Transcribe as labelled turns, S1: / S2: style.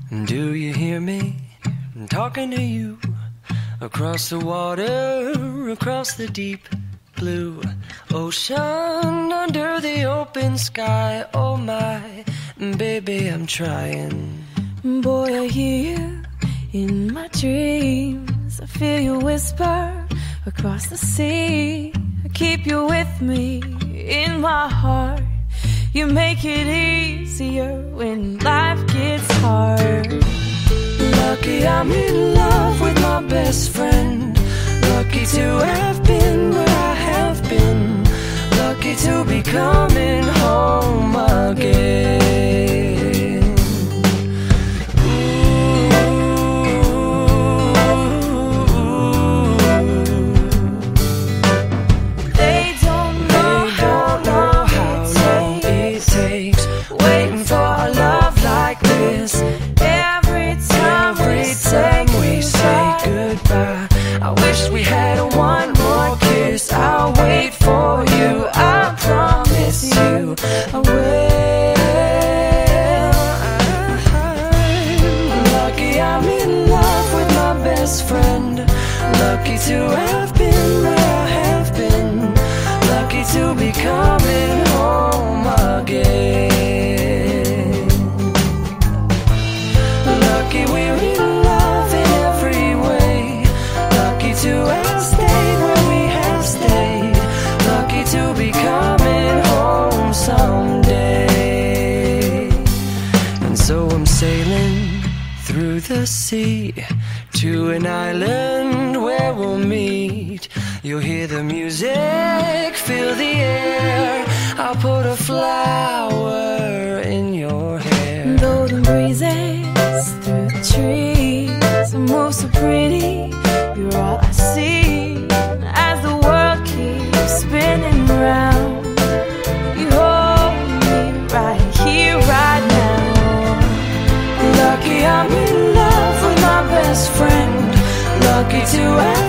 S1: Do you hear me? I'm talking to you. Across the water, across the deep blue ocean, under the open sky. Oh my, baby, I'm trying.
S2: Boy, I hear you in my dreams. I feel you whisper across the sea. I keep you with me in my heart. You make it easier when life gets hard.
S1: Lucky I'm in love with my best friend. Lucky to have been where I have been. Lucky to be coming home again.
S2: They don't know how long it takes
S1: waiting for a love like this.
S2: Every time
S1: we say goodbye, I wish we had one more kiss. I'll wait for you, I promise you I will. Lucky I'm in love with my best friend. Lucky to have been where I have been. Lucky to be coming home again. Lucky we're in love in every way. Lucky to have stayed where we have stayed. Lucky to be coming home someday. And so I'm sailing through the sea to an island where we'll meet. You'll hear the music, feel the air. I'll put a flower in your hair.
S2: golden breezes through the trees move so pretty. You're all I see as the world keeps spinning round. You hold me right here, right now.
S1: Lucky I'm in love with my best friend. Lucky to have